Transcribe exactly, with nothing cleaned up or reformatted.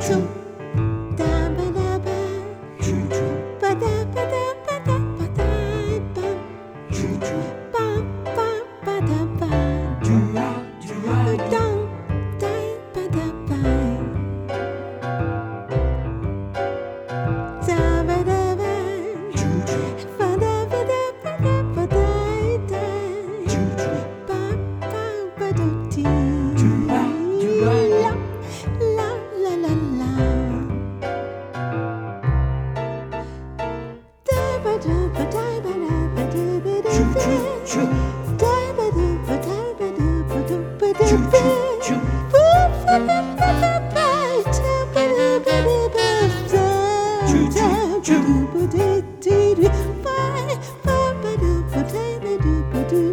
choo. Da ba da ba. Choo choo. Ba da ba da ba da ba da ba. Choo choo. Ba ba ba da ba. Doo-ra, doo-ra, doo. Da ba da ba. Da ba da ba. Choo choo. Ba da ba da ba da ba da da. Choo choo. Ba ba ba do dee. Doo-ra, doo-ra, la la la la. Da ba da ba da ba da ba da ba da. Choo choo choo.